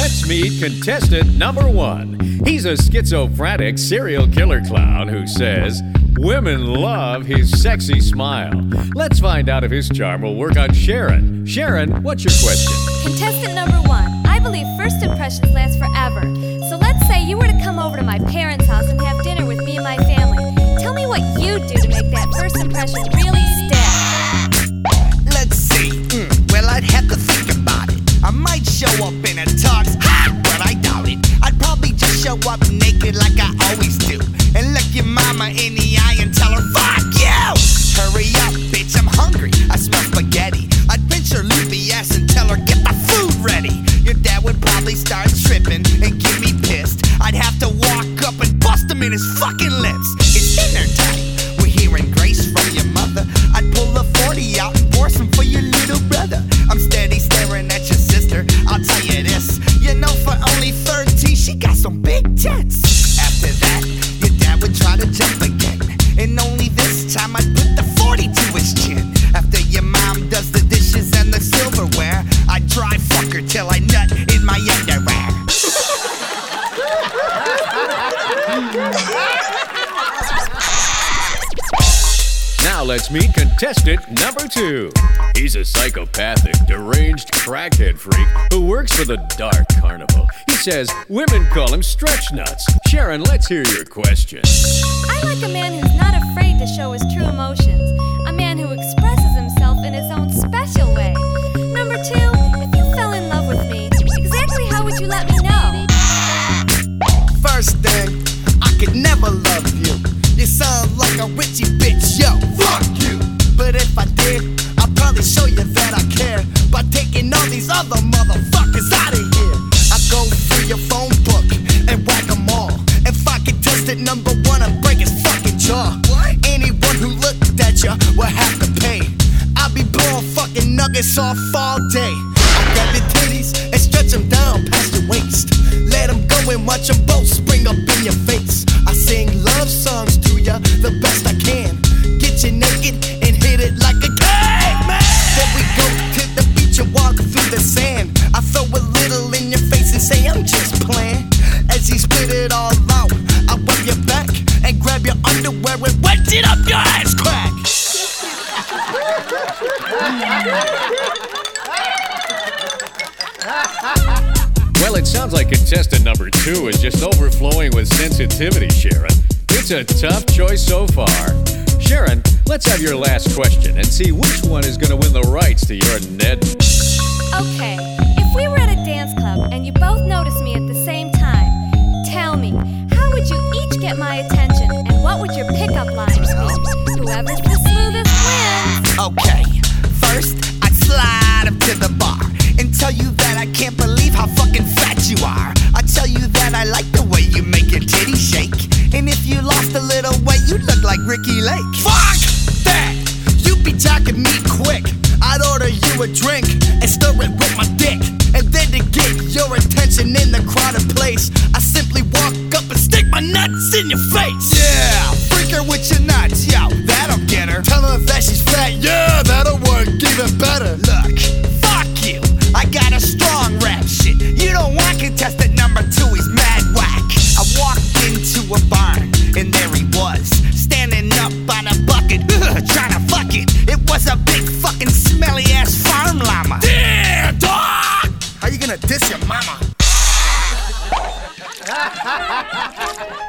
Let's meet contestant number 1. He's a schizophrenic serial killer clown who says women love his sexy smile. Let's find out if his charm will work on Sharon. Sharon, what's your question? Contestant number 1. I believe first impressions last forever. So let's say you were to come over to my parents' house and have dinner with me and my family. Tell me what you'd do to make that first impression really stick. Let's see. Well, I'd have to think about it. I might show up in a tux, but I doubt it. I'd probably just show up naked like I always do, and look your mama in the eye and tell her, fuck you! Hurry up, bitch, I'm hungry. I smell spaghetti. I'd pinch her loopy ass and tell her, get the food ready. Your dad would probably start tripping and get me pissed. I'd have to walk up and bust him in his fucking lips. It's dinner time. We're hearing grace from your mother. I'd pull the 40 out and pour some for your little brother. I'm steady staring at your sister. I'll tell you this, you know, for only 13, she got some big tits. After that, your dad would try to jump again, and only this time I'd put the 40 to his chin. After your mom does the dishes and the silverware, I'd dry fuck her till I nut in my underwear. Now let's meet contestant number 2. He's a psychopathic, deranged crackhead freak who works for the Dark Carnival. He says women call him stretch nuts. Sharon, let's hear your question. I like a man who's not afraid to show his true emotions. A man who expresses himself in his own special way. Number 2, if you fell in love with me, exactly how would you let me know? First thing, I could never love you. You sound like a Richie bitch, yo, fuck you. But if I did, I'd probably show you that I care by taking all these other motherfuckers out of here. I go through your phone book and whack them all. If I could test it, number 1, I'd break his fucking jaw. What? Anyone who looked at you will have to pay. I'll be blowing fucking nuggets off all day. I grab your titties and stretch them down past your waist. Let them go and watch them both spring up in your face. I sing love songs to ya the best I can. Get you naked and hit it like a caveman. Then we go to the beach and walk through the sand. I throw a little in your face and say I'm just playing. As he spit it all out, I rub your back and grab your underwear and wet it up your ass crack. Well, it sounds like contestant number 2 is just overflowing with sensitivity, Sharon. It's a tough choice so far. Sharon, let's have your last question and see which one is going to win the rights to your Ned. Okay, if we were at a dance club and you both noticed me at the same time, tell me, how would you each get my attention and what would your pickup lines be? Whoever's the smoothest wins. Okay, first I'd slide up to the bar and tell you that I can't believe how fucking fat you are. I tell you that I like the way you make your titty shake, and if you lost a little weight, you look like Ricky Lake. Fuck that! You be talking me quick. I'd order you a drink and stir it with my dick, and then to get your attention in the crowded place, I simply walk up and stick my nuts in your face. Yeah, freak her with your nuts, yo, that'll get her. Tell her that she's fat, yeah, that'll work even better. Look, fuck you, I got a strong rap shit. You don't want contestant number 2, he's mad whack. I walked into a barn, and there he was, standing up on a bucket, trying to fuck it. It was a big fucking smelly ass farm llama. Damn, dog! How you gonna diss your mama?